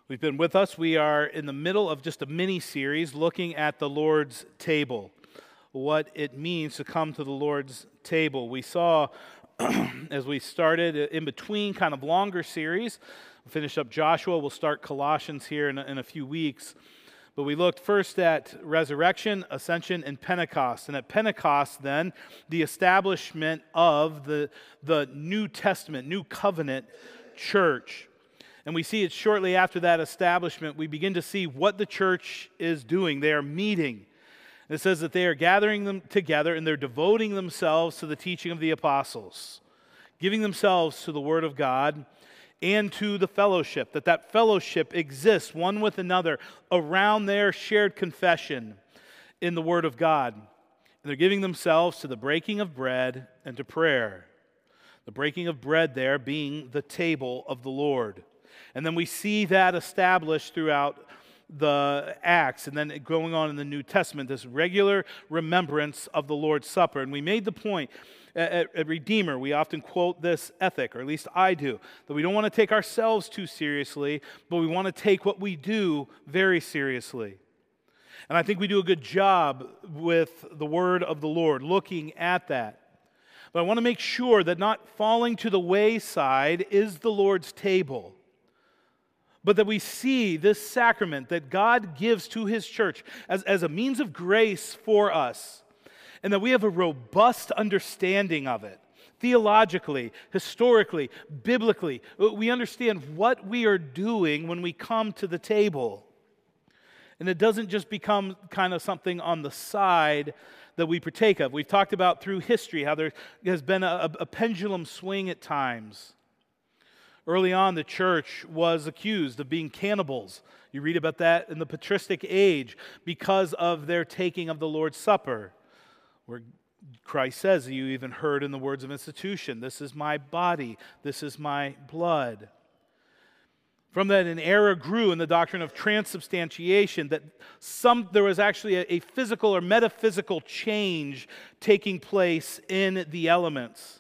We've been with us. We are in the middle of just a mini-series looking at the Lord's table, what it means to come to the Lord's table. We saw, as we started, in between kind of longer series, we'll finish up Joshua, we'll start Colossians here in a few weeks. But we looked first at resurrection, ascension, and Pentecost. And at Pentecost, then, the establishment of the New Testament, New Covenant church. And we see it shortly after that establishment, we begin to see what the church is doing. They are meeting. It says that they are gathering them together and they're devoting themselves to the teaching of the apostles, giving themselves to the Word of God and to the fellowship, that fellowship exists one with another around their shared confession in the Word of God. And they're giving themselves to the breaking of bread and to prayer. The breaking of bread there being the table of the Lord. And then we see that established throughout the Acts and then going on in the New Testament, this regular remembrance of the Lord's Supper. And we made the point at Redeemer, we often quote this ethic, or at least I do, that we don't want to take ourselves too seriously, but we want to take what we do very seriously. And I think we do a good job with the word of the Lord, looking at that. But I want to make sure that not falling to the wayside is the Lord's table, but that we see this sacrament that God gives to His church as a means of grace for us, and that we have a robust understanding of it. Theologically, historically, biblically, we understand what we are doing when we come to the table. And it doesn't just become kind of something on the side that we partake of. We've talked about through history how there has been a pendulum swing at times. Early on, the church was accused of being cannibals. You read about that in the patristic age because of their taking of the Lord's Supper, where Christ says, you even heard in the words of institution, this is my body, this is my blood. From that, an error grew in the doctrine of transubstantiation, that there was actually a physical or metaphysical change taking place in the elements,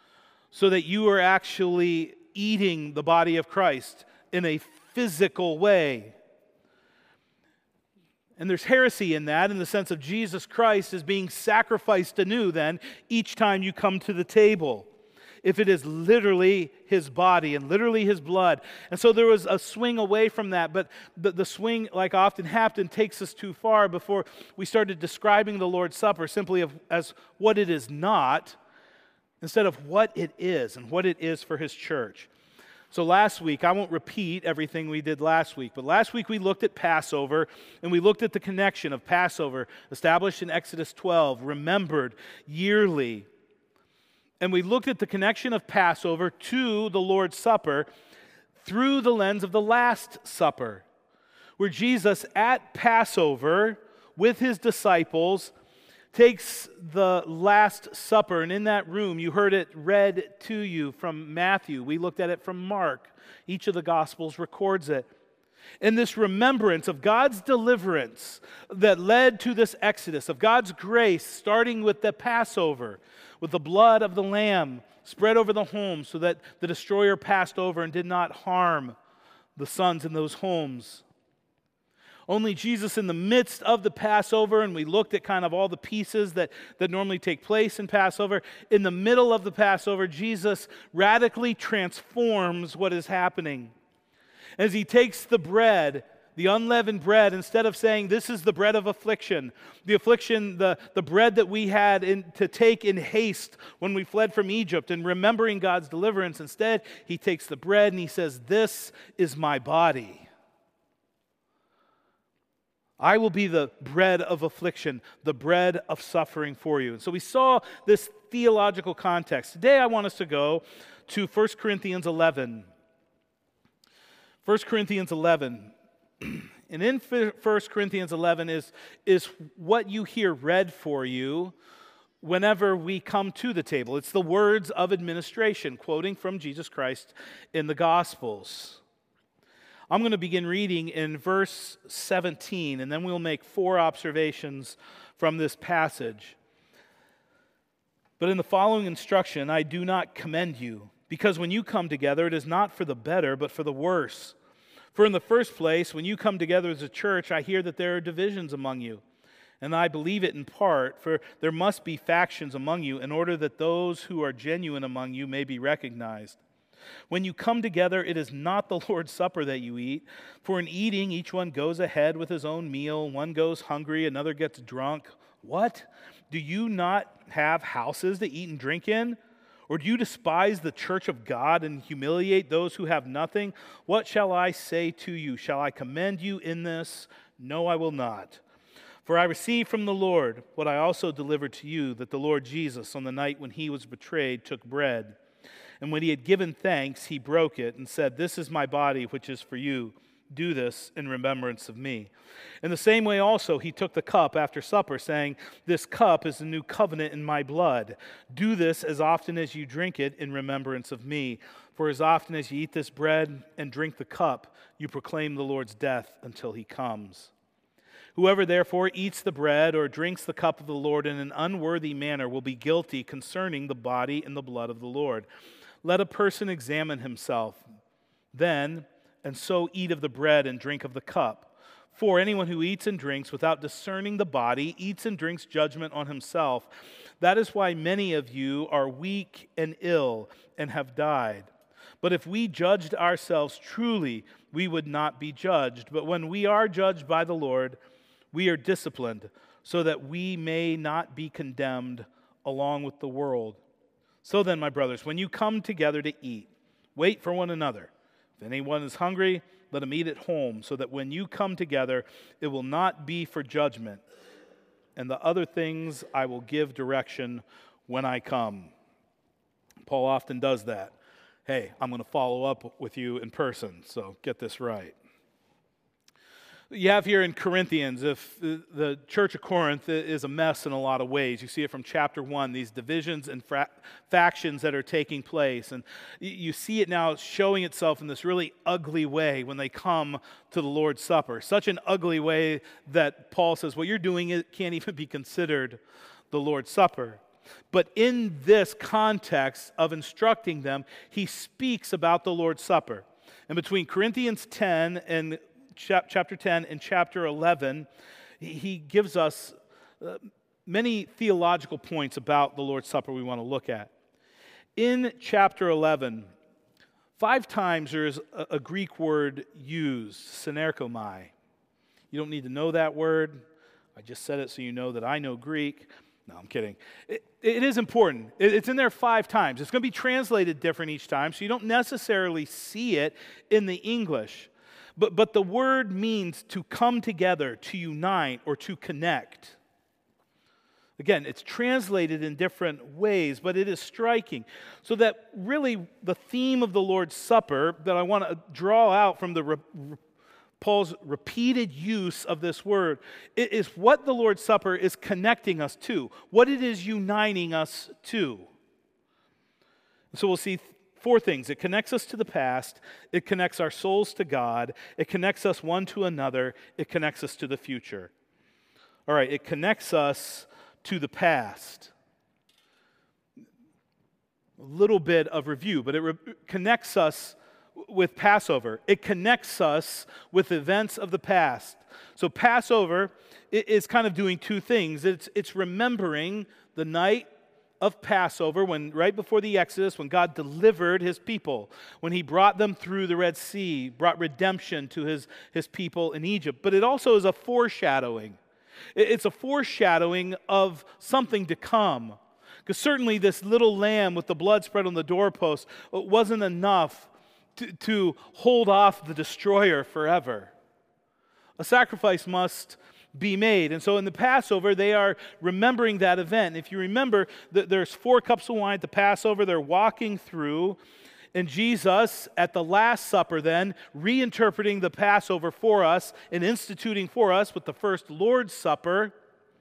so that you are actually eating the body of Christ in a physical way. And there's heresy in that, in the sense of Jesus Christ is being sacrificed anew then each time you come to the table, if it is literally His body and literally His blood. And so there was a swing away from that, but the swing, like often happened, takes us too far before we started describing the Lord's Supper simply as what it is not, instead of what it is and what it is for His church. So last week, I won't repeat everything we did last week, but last week we looked at Passover, and we looked at the connection of Passover, established in Exodus 12, remembered yearly. And we looked at the connection of Passover to the Lord's Supper through the lens of the Last Supper, where Jesus at Passover with His disciples takes the Last Supper, and in that room, you heard it read to you from Matthew. We looked at it from Mark. Each of the Gospels records it. In this remembrance of God's deliverance that led to this exodus, of God's grace, starting with the Passover, with the blood of the Lamb spread over the homes so that the destroyer passed over and did not harm the sons in those homes. Only Jesus in the midst of the Passover, and we looked at kind of all the pieces that normally take place in Passover. In the middle of the Passover, Jesus radically transforms what is happening. As He takes the bread, the unleavened bread, instead of saying, this is the bread of affliction, the bread that we had to take in haste when we fled from Egypt and remembering God's deliverance, instead He takes the bread and He says, this is my body. I will be the bread of affliction, the bread of suffering for you. And so we saw this theological context. Today I want us to go to 1 Corinthians 11. 1 Corinthians 11. And in 1 Corinthians 11 is what you hear read for you whenever we come to the table. It's the words of administration, quoting from Jesus Christ in the Gospels. I'm going to begin reading in verse 17, and then we'll make 4 observations from this passage. But in the following instruction, I do not commend you, because when you come together, it is not for the better, but for the worse. For in the first place, when you come together as a church, I hear that there are divisions among you. And I believe it in part, for there must be factions among you in order that those who are genuine among you may be recognized. When you come together, it is not the Lord's Supper that you eat, for in eating each one goes ahead with his own meal. One goes hungry, another gets drunk. What? Do you not have houses to eat and drink in? Or do you despise the church of God and humiliate those who have nothing? What shall I say to you? Shall I commend you in this? No, I will not. For I received from the Lord what I also delivered to you, that the Lord Jesus, on the night when he was betrayed, took bread. And when he had given thanks, he broke it and said, "This is my body, which is for you. Do this in remembrance of me." In the same way also he took the cup after supper, saying, "This cup is the new covenant in my blood. Do this as often as you drink it in remembrance of me. For as often as you eat this bread and drink the cup, you proclaim the Lord's death until he comes. Whoever therefore eats the bread or drinks the cup of the Lord in an unworthy manner will be guilty concerning the body and the blood of the Lord. Let a person examine himself then, and so eat of the bread and drink of the cup. For anyone who eats and drinks without discerning the body eats and drinks judgment on himself. That is why many of you are weak and ill and have died. But if we judged ourselves truly, we would not be judged. But when we are judged by the Lord, we are disciplined, so that we may not be condemned along with the world. So then, my brothers, when you come together to eat, wait for one another. If anyone is hungry, let him eat at home, so that when you come together, it will not be for judgment. And the other things I will give direction when I come. Paul often does that. Hey, I'm going to follow up with you in person, so get this right. You have here in Corinthians, if the church of Corinth is a mess in a lot of ways. You see it from chapter 1, these divisions and factions that are taking place. And you see it now showing itself in this really ugly way when they come to the Lord's Supper. Such an ugly way that Paul says, what you're doing can't even be considered the Lord's Supper. But in this context of instructing them, he speaks about the Lord's Supper. And between Corinthians 10 and chapter 10 and chapter 11, he gives us many theological points about the Lord's Supper we want to look at. In chapter 11, 5 times there is a Greek word used, synerkomai. You don't need to know that word. I just said it so you know that I know Greek. No, I'm kidding. It is important. It's in there 5 times. It's going to be translated different each time, so you don't necessarily see it in the English. But the word means to come together, to unite, or to connect. Again, it's translated in different ways, but it is striking. So that really the theme of the Lord's Supper that I want to draw out from Paul's repeated use of this word is what the Lord's Supper is connecting us to, what it is uniting us to. So we'll see 4 things. It connects us to the past. It connects our souls to God. It connects us one to another. It connects us to the future. All right, it connects us to the past. A little bit of review, but it connects us with Passover. It connects us with events of the past. So Passover is kind of doing 2 things. It's remembering the night of Passover, when right before the Exodus, when God delivered his people, when he brought them through the Red Sea, brought redemption to his people in Egypt. But it also is a foreshadowing. It's a foreshadowing of something to come. Because certainly this little lamb with the blood spread on the doorpost wasn't enough to hold off the destroyer forever. A sacrifice must be made. And so in the Passover, they are remembering that event. If you remember, there's 4 cups of wine at the Passover. They're walking through. And Jesus, at the Last Supper then, reinterpreting the Passover for us and instituting for us with the first Lord's Supper,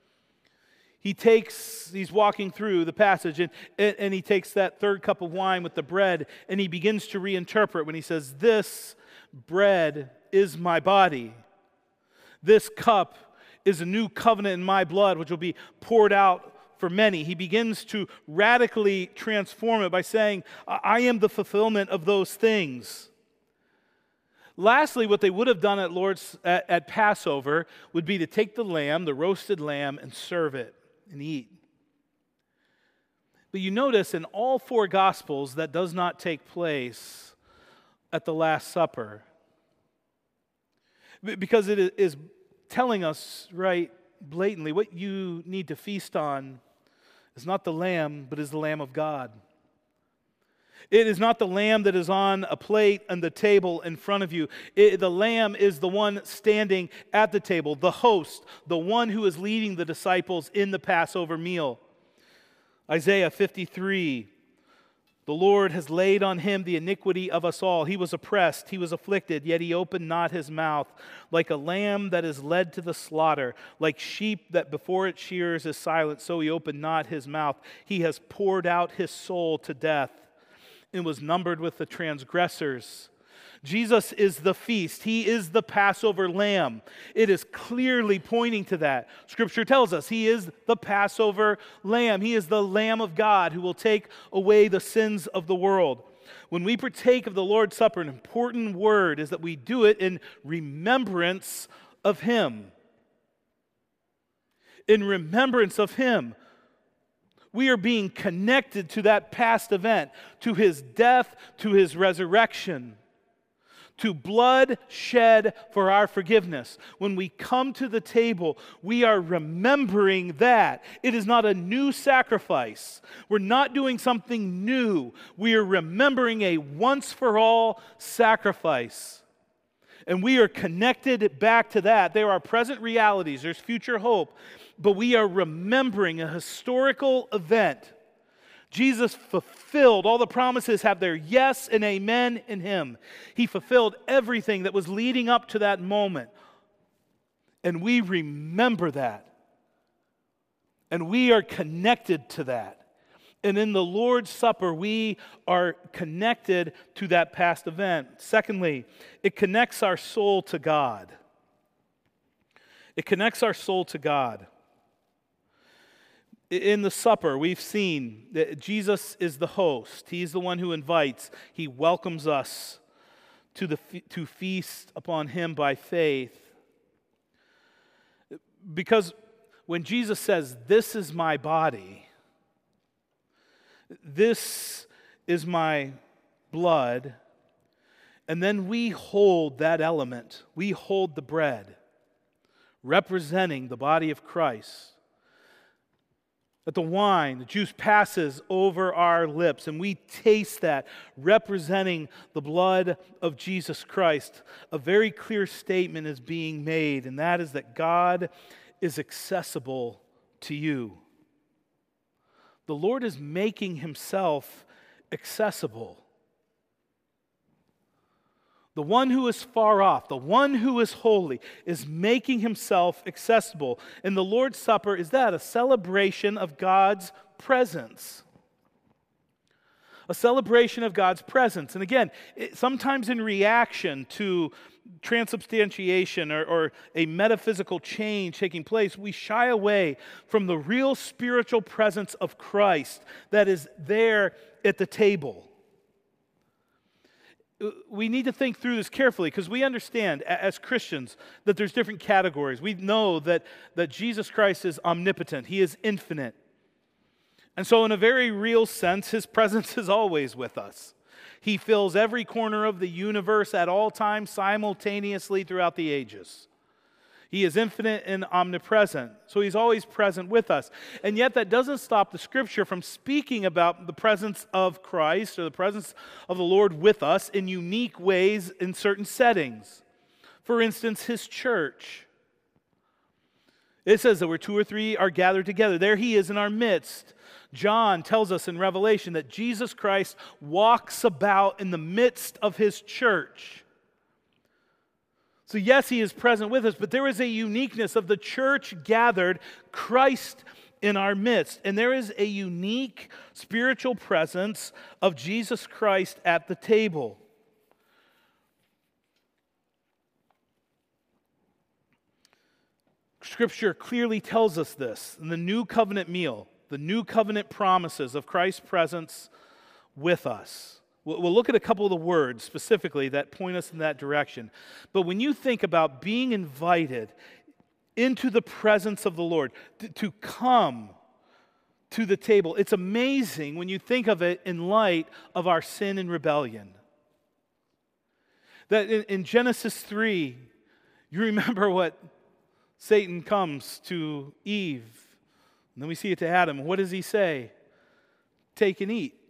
he's walking through the passage and he takes that 3rd cup of wine with the bread and he begins to reinterpret when he says, "This bread is my body. This cup is a new covenant in my blood, which will be poured out for many." He begins to radically transform it by saying, I am the fulfillment of those things. Lastly, what they would have done at Passover would be to take the lamb, the roasted lamb, and serve it and eat. But you notice in all four Gospels that does not take place at the Last Supper, because it is telling us right blatantly what you need to feast on is not the lamb, but is the Lamb of God. It is not the lamb that is on a plate and the table in front of you. The lamb is the one standing at the table, the host, the one who is leading the disciples in the Passover meal. Isaiah 53, the Lord has laid on him the iniquity of us all. He was oppressed, he was afflicted, yet he opened not his mouth. Like a lamb that is led to the slaughter, like sheep that before its shears is silent, so he opened not his mouth. He has poured out his soul to death and was numbered with the transgressors. Jesus is the feast. He is the Passover lamb. It is clearly pointing to that. Scripture tells us he is the Passover lamb. He is the Lamb of God who will take away the sins of the world. When we partake of the Lord's Supper, an important word is that we do it in remembrance of him. In remembrance of him. We are being connected to that past event, to his death, to his resurrection, to blood shed for our forgiveness. When we come to the table, we are remembering that. It is not a new sacrifice. We're not doing something new. We are remembering a once-for-all sacrifice. And we are connected back to that. There are present realities. There's future hope. But we are remembering a historical event. Jesus fulfilled, all the promises have their yes and amen in him. He fulfilled everything that was leading up to that moment. And we remember that. And we are connected to that. And in the Lord's Supper, we are connected to that past event. Secondly, it connects our soul to God. It connects our soul to God. In the supper, we've seen that Jesus is the host. He's the one who invites. He welcomes us to feast upon him by faith. Because when Jesus says, "This is my body, this is my blood," and then we hold that element, we hold the bread, representing the body of Christ. That the wine, the juice passes over our lips and we taste that, representing the blood of Jesus Christ. A very clear statement is being made, and that is that God is accessible to you. The Lord is making himself accessible. The one who is far off, the one who is holy, is making himself accessible. And the Lord's Supper, is that a celebration of God's presence? A celebration of God's presence. And again, sometimes in reaction to transubstantiation or a metaphysical change taking place, we shy away from the real spiritual presence of Christ that is there at the table. We need to think through this carefully because we understand as Christians that there's different categories. We know that Jesus Christ is omnipotent. He is infinite. And so in a very real sense, his presence is always with us. He fills every corner of the universe at all times simultaneously throughout the ages. He is infinite and omnipresent, so he's always present with us. And yet that doesn't stop the Scripture from speaking about the presence of Christ or the presence of the Lord with us in unique ways in certain settings. For instance, his church. It says that where two or three are gathered together, there he is in our midst. John tells us in Revelation that Jesus Christ walks about in the midst of his church. So yes, he is present with us, but there is a uniqueness of the church gathered, Christ in our midst. And there is a unique spiritual presence of Jesus Christ at the table. Scripture clearly tells us this in the new covenant meal, the new covenant promises of Christ's presence with us. We'll look at a couple of the words specifically that point us in that direction. But when you think about being invited into the presence of the Lord, to come to the table, it's amazing when you think of it in light of our sin and rebellion. That in Genesis 3, you remember what Satan comes to Eve, and then we see it to Adam. What does he say? Take and eat.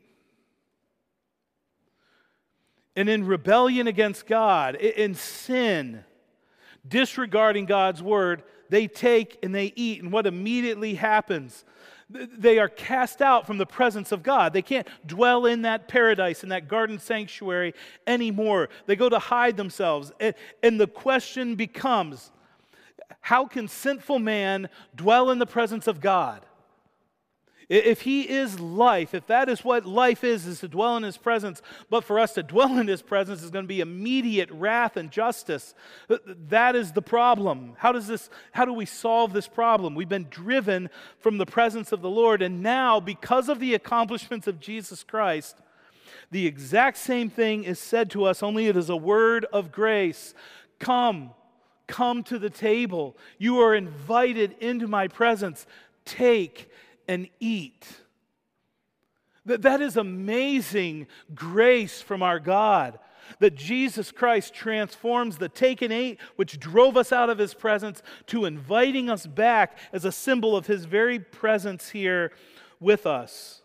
And in rebellion against God, in sin, disregarding God's word, they take and they eat. And what immediately happens? They are cast out from the presence of God. They can't dwell in that paradise, in that garden sanctuary anymore. They go to hide themselves. And the question becomes, how can sinful man dwell in the presence of God? If he is life, if that is what life is to dwell in his presence, but for us to dwell in his presence is going to be immediate wrath and justice, that is the problem. How do we solve this problem? We've been driven from the presence of the Lord, and now, because of the accomplishments of Jesus Christ, the exact same thing is said to us, only it is a word of grace. Come to the table. You are invited into my presence. Take and eat. That is amazing grace from our God, that Jesus Christ transforms the take and eat, which drove us out of his presence, to inviting us back as a symbol of his very presence here with us.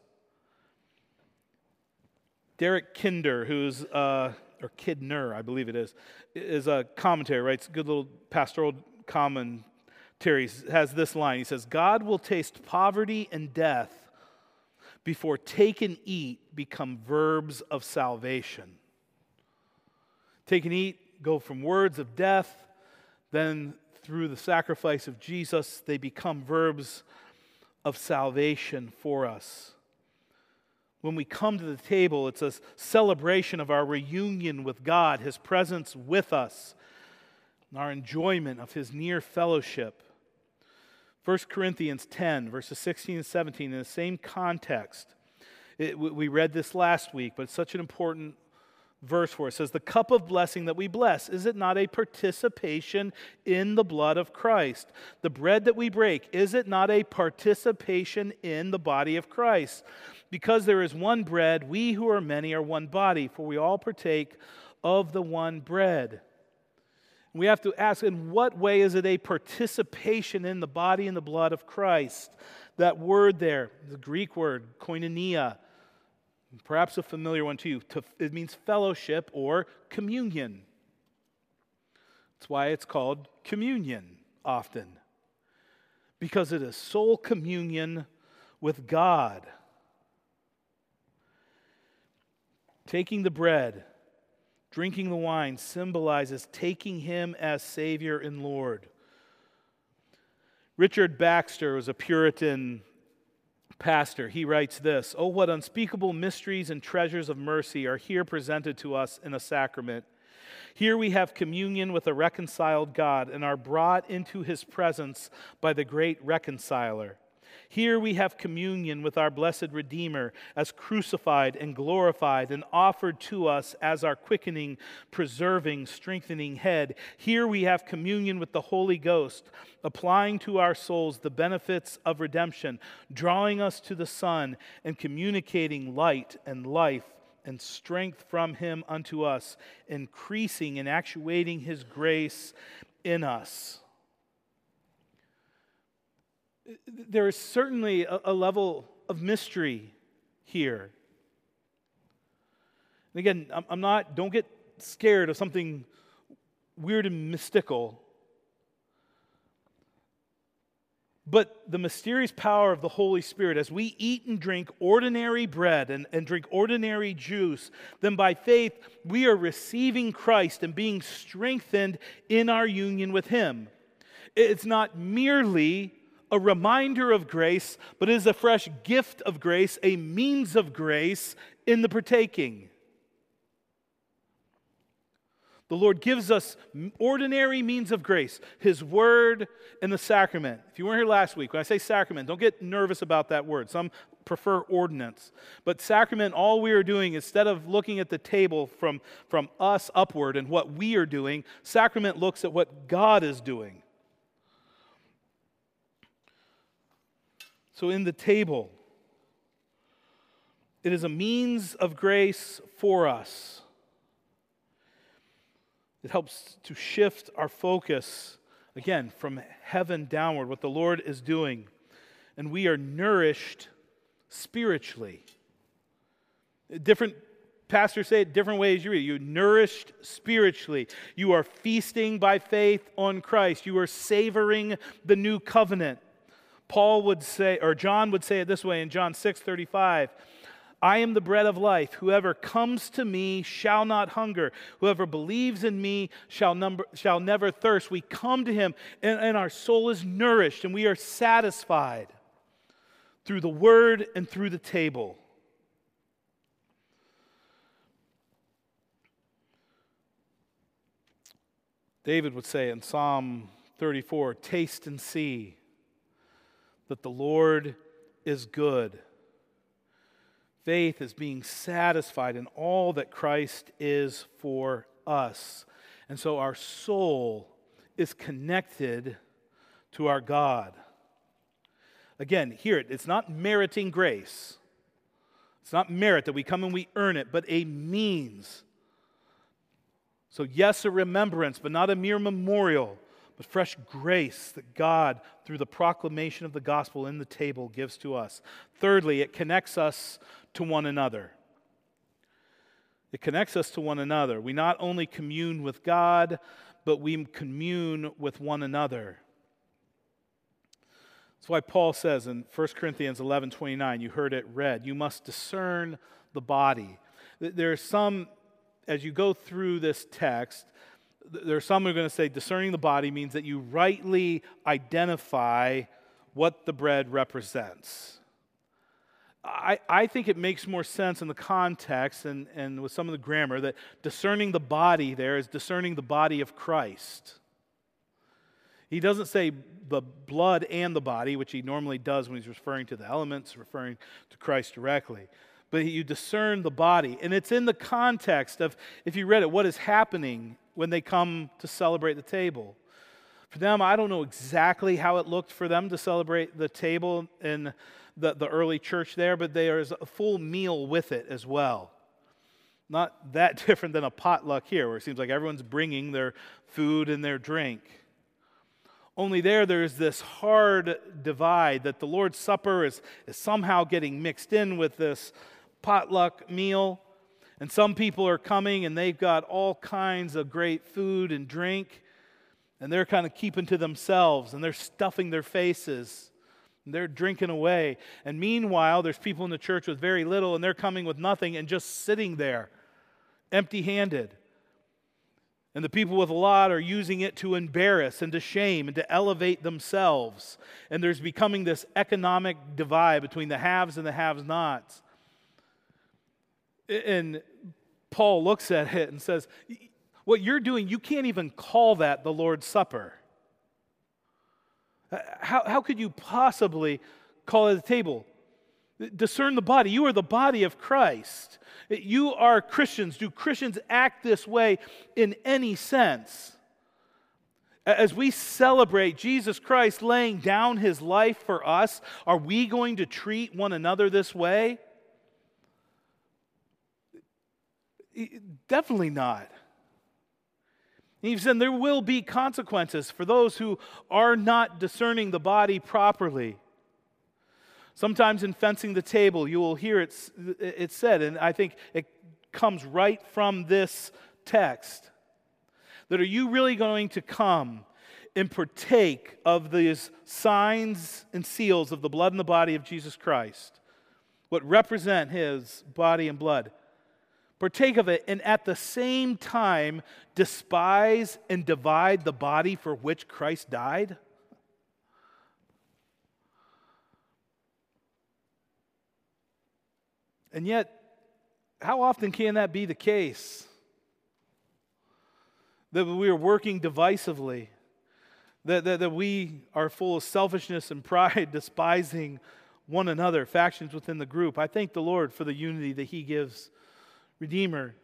Derek Kinder, who's or Kidner, I believe it is a commentary, writes a good little pastoral commentary, has this line. He says, God will taste poverty and death before take and eat become verbs of salvation. Take and eat go from words of death, then through the sacrifice of Jesus, they become verbs of salvation for us. When we come to the table, it's a celebration of our reunion with God, his presence with us, and our enjoyment of his near fellowship. 1 Corinthians 10, verses 16 and 17, in the same context. We read this last week, but it's such an important verse for us. It says, the cup of blessing that we bless, is it not a participation in the blood of Christ? The bread that we break, is it not a participation in the body of Christ? Because there is one bread, we who are many are one body, for we all partake of the one bread. We have to ask, in what way is it a participation in the body and the blood of Christ? That word there, the Greek word, koinonia, perhaps a familiar one to you. It means fellowship or communion. That's why it's called communion often, because it is soul communion with God. Taking the bread, drinking the wine symbolizes taking him as Savior and Lord. Richard Baxter was a Puritan pastor. He writes this, "Oh, what unspeakable mysteries and treasures of mercy are here presented to us in a sacrament. Here we have communion with a reconciled God and are brought into his presence by the great reconciler. Here we have communion with our blessed Redeemer as crucified and glorified and offered to us as our quickening, preserving, strengthening head. Here we have communion with the Holy Ghost, applying to our souls the benefits of redemption, drawing us to the Son and communicating light and life and strength from him unto us, increasing and actuating his grace in us." There is certainly a level of mystery here. And again, don't get scared of something weird and mystical. But the mysterious power of the Holy Spirit, as we eat and drink ordinary bread and drink ordinary juice, then by faith we are receiving Christ and being strengthened in our union with him. It's not merely a reminder of grace, but it is a fresh gift of grace, a means of grace in the partaking. The Lord gives us ordinary means of grace, his word and the sacrament. If you weren't here last week, when I say sacrament, don't get nervous about that word. Some prefer ordinance. But sacrament, all we are doing, instead of looking at the table from us upward and what we are doing, sacrament looks at what God is doing. So in the table, it is a means of grace for us. It helps to shift our focus, again, from heaven downward, what the Lord is doing. And we are nourished spiritually. Different pastors say it different ways you read it. You're nourished spiritually. You are feasting by faith on Christ. You are savoring the new covenant. Paul would say, or John would say it this way in John 6:35. I am the bread of life. Whoever comes to me shall not hunger. Whoever believes in me shall never thirst. We come to him and our soul is nourished and we are satisfied through the word and through the table. David would say in Psalm 34, taste and see that the Lord is good. Faith is being satisfied in all that Christ is for us. And so our soul is connected to our God. Again, hear it. It's not meriting grace. It's not merit that we come and we earn it, but a means. So yes, a remembrance, but not a mere memorial, but fresh grace that God, through the proclamation of the gospel in the table, gives to us. Thirdly, it connects us to one another. It connects us to one another. We not only commune with God, but we commune with one another. That's why Paul says in 1 Corinthians 11:29, you heard it read, you must discern the body. There are some, as you go through this text, there are some who are going to say discerning the body means that you rightly identify what the bread represents. I think it makes more sense in the context and with some of the grammar that discerning the body there is discerning the body of Christ. He doesn't say the blood and the body, which he normally does when he's referring to the elements, referring to Christ directly. But you discern the body. And it's in the context of, if you read it, what is happening when they come to celebrate the table. For them, I don't know exactly how it looked for them to celebrate the table in the early church there, but there's a full meal with it as well. Not that different than a potluck here, where it seems like everyone's bringing their food and their drink. Only there's this hard divide that the Lord's Supper is somehow getting mixed in with this potluck meal. And some people are coming and they've got all kinds of great food and drink, and they're kind of keeping to themselves, and they're stuffing their faces, and they're drinking away. And meanwhile, there's people in the church with very little, and they're coming with nothing and just sitting there, empty-handed. And the people with a lot are using it to embarrass and to shame and to elevate themselves. And there's becoming this economic divide between the haves and the have-nots. And Paul looks at it and says, what you're doing, you can't even call that the Lord's Supper. How could you possibly call it a table? Discern the body. You are the body of Christ. You are Christians. Do Christians act this way in any sense? As we celebrate Jesus Christ laying down his life for us, are we going to treat one another this way? Definitely not. He said there will be consequences for those who are not discerning the body properly. Sometimes in fencing the table, you will hear it said, and I think it comes right from this text, that are you really going to come and partake of these signs and seals of the blood and the body of Jesus Christ, what represent his body and blood? Partake of it, and at the same time despise and divide the body for which Christ died? And yet, how often can that be the case? That we are working divisively, that we are full of selfishness and pride, despising one another, factions within the group. I thank the Lord for the unity that He gives, Redeemer.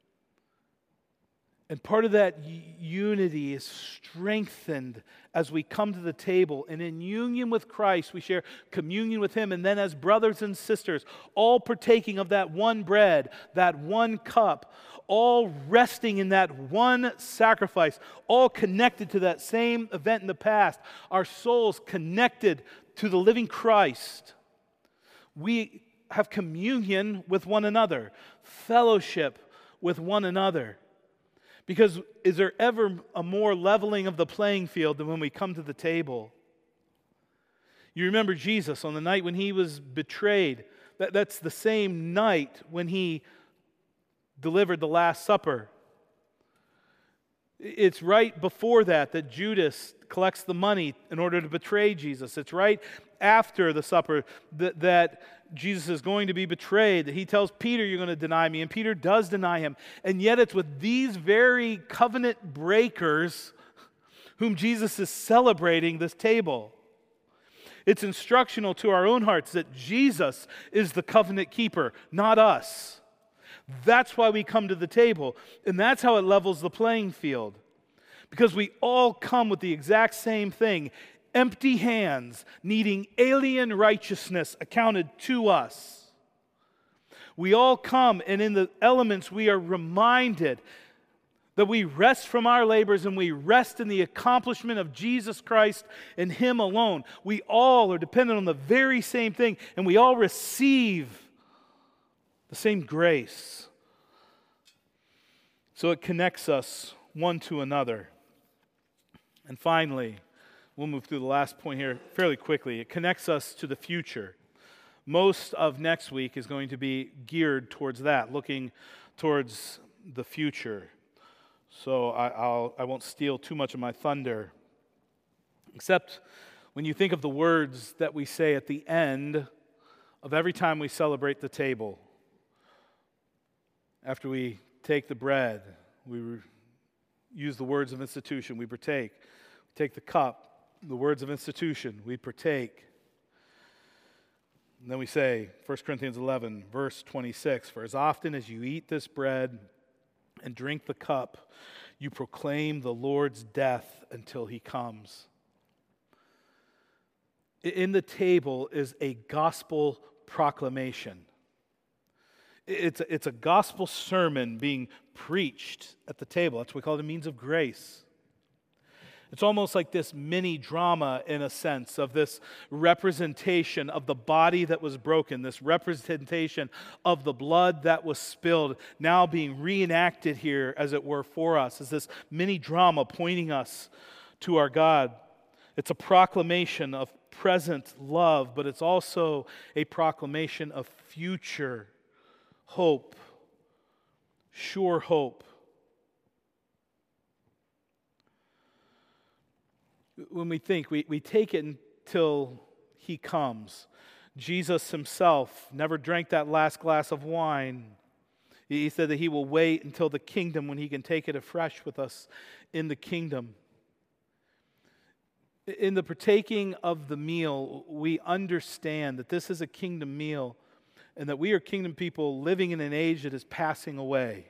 And part of that unity is strengthened as we come to the table. And in union with Christ, we share communion with Him. And then as brothers and sisters, all partaking of that one bread, that one cup, all resting in that one sacrifice, all connected to that same event in the past, our souls connected to the living Christ. We have communion with one another, fellowship with one another. Because is there ever a more leveling of the playing field than when we come to the table? You remember Jesus on the night when He was betrayed. That's the same night when He delivered the Last Supper. It's right before that Judas collects the money in order to betray Jesus. It's right after the supper that Jesus is going to be betrayed, that He tells Peter, you're going to deny me, and Peter does deny Him. And yet it's with these very covenant breakers whom Jesus is celebrating this table. It's instructional to our own hearts that Jesus is the covenant keeper, not us. That's why we come to the table, and that's how it levels the playing field. Because we all come with the exact same thing, empty hands, needing alien righteousness accounted to us. We all come, and in the elements we are reminded that we rest from our labors and we rest in the accomplishment of Jesus Christ and Him alone. We all are dependent on the very same thing, and we all receive the same grace. So it connects us one to another. And finally, we'll move through the last point here fairly quickly. It connects us to the future. Most of next week is going to be geared towards that, looking towards the future. So I won't steal too much of my thunder, except when you think of the words that we say at the end of every time we celebrate the table. After we take the bread, we use the words of institution, we partake. We take the cup, the words of institution, we partake. And then we say, 1 Corinthians 11, verse 26, for as often as you eat this bread and drink the cup, you proclaim the Lord's death until He comes. In the table is a gospel proclamation. It's a gospel sermon being preached at the table. That's what we call it a means of grace. It's almost like this mini drama, in a sense, of this representation of the body that was broken, this representation of the blood that was spilled, now being reenacted here, as it were, for us, as this mini drama pointing us to our God. It's a proclamation of present love, but it's also a proclamation of future hope, sure hope. When we think, we take it until He comes. Jesus Himself never drank that last glass of wine. He said that He will wait until the kingdom when He can take it afresh with us in the kingdom. In the partaking of the meal, we understand that this is a kingdom meal and that we are kingdom people living in an age that is passing away.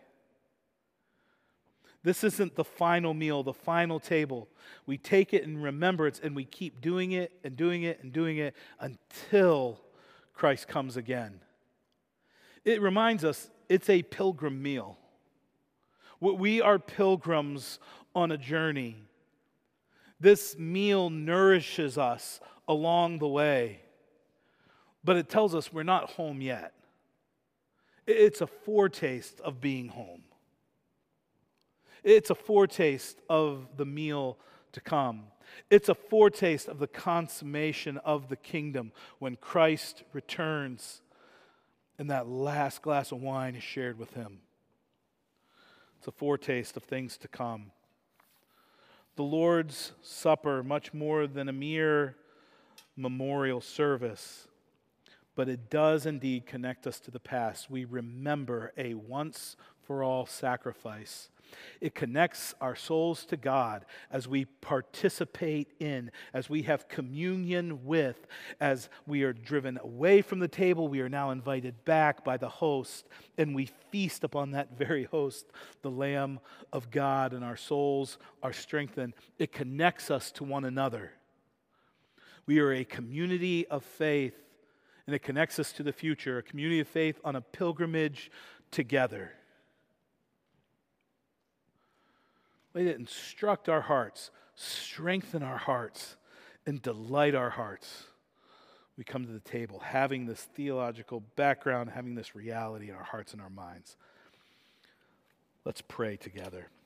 This isn't the final meal, the final table. We take it in remembrance and we keep doing it and doing it and doing it until Christ comes again. It reminds us it's a pilgrim meal. We are pilgrims on a journey. This meal nourishes us along the way. But it tells us we're not home yet. It's a foretaste of being home. It's a foretaste of the meal to come. It's a foretaste of the consummation of the kingdom when Christ returns and that last glass of wine is shared with Him. It's a foretaste of things to come. The Lord's Supper, much more than a mere memorial service, but it does indeed connect us to the past. We remember a once-for-all sacrifice It connects our souls to God as we participate in, as we have communion with, as we are driven away from the table, we are now invited back by the host, and we feast upon that very host, the Lamb of God, and our souls are strengthened. It connects us to one another. We are a community of faith, and it connects us to the future, a community of faith on a pilgrimage together. May it instruct our hearts, strengthen our hearts, and delight our hearts. We come to the table having this theological background, having this reality in our hearts and our minds. Let's pray together.